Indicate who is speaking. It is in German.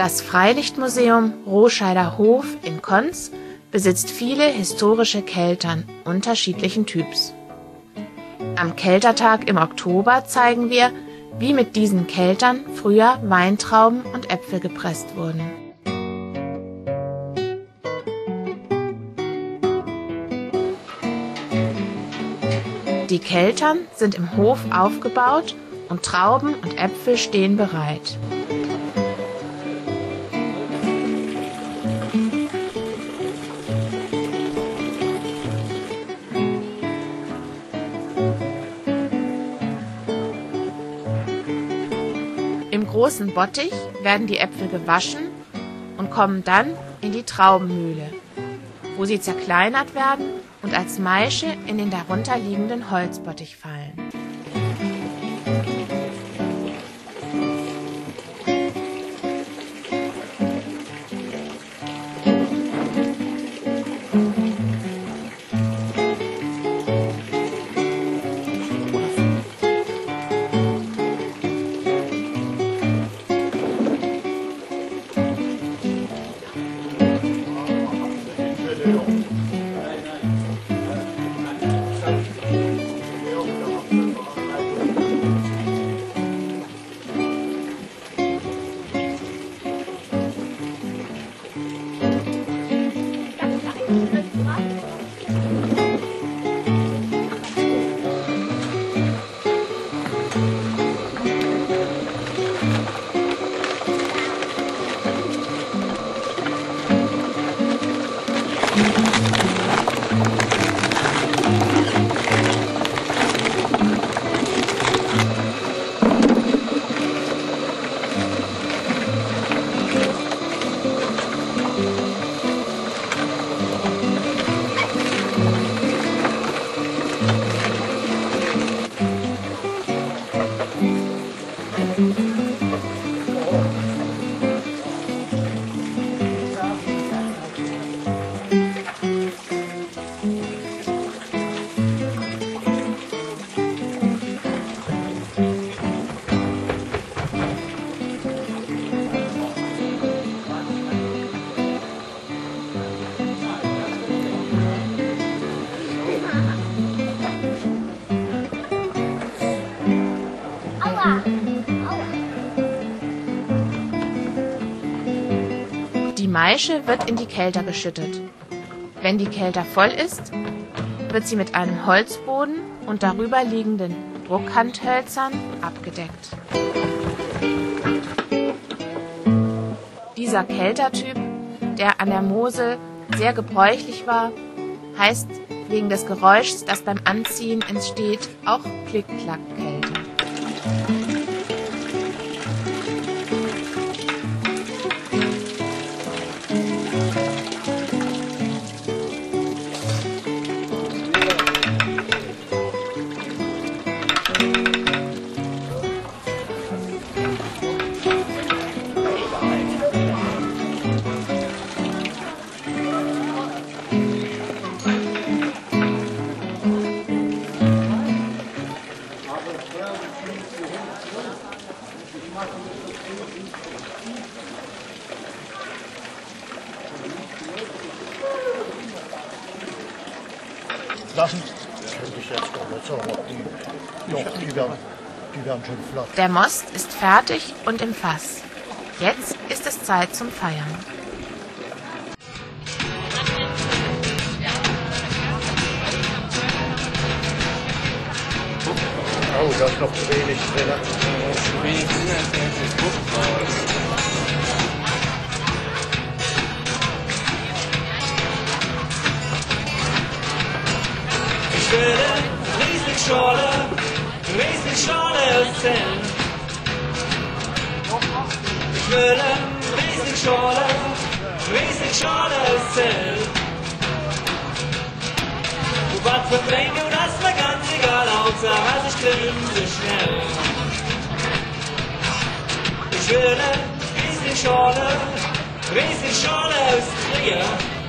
Speaker 1: Das Freilichtmuseum Rohscheider Hof in Konz besitzt viele historische Keltern unterschiedlichen Typs. Am Keltertag im Oktober zeigen wir, wie mit diesen Keltern früher Weintrauben und Äpfel gepresst wurden. Die Keltern sind im Hof aufgebaut und Trauben und Äpfel stehen bereit. Im großen Bottich werden die Äpfel gewaschen und kommen dann in die Traubenmühle, wo sie zerkleinert werden und als Maische in den darunterliegenden Holzbottich fallen. Die Maische wird in die Kelter geschüttet. Wenn die Kelter voll ist, wird sie mit einem Holzboden und darüber liegenden Druckhandhölzern abgedeckt. Dieser Keltertyp, der an der Mosel sehr gebräuchlich war, heißt wegen des Geräuschs, das beim Anziehen entsteht, auch Klick-Klack-Kelter.
Speaker 2: Lassen könnte ich jetzt gar nicht sagen, die werden schon flott.
Speaker 1: Der Most ist fertig und im Fass. Jetzt ist es Zeit zum Feiern.
Speaker 2: Oh, da ist noch zu wenig drin.
Speaker 3: Zu wenig drin, als wäre es Frucht raus. Ich will Rieslingschorle erzählen. Ich will Rieslingschorle erzählen. Und was für Trinken, das war ganz egal, Hauptsache ich trinke schnell. Ich will Rieslingschorle aus Trier.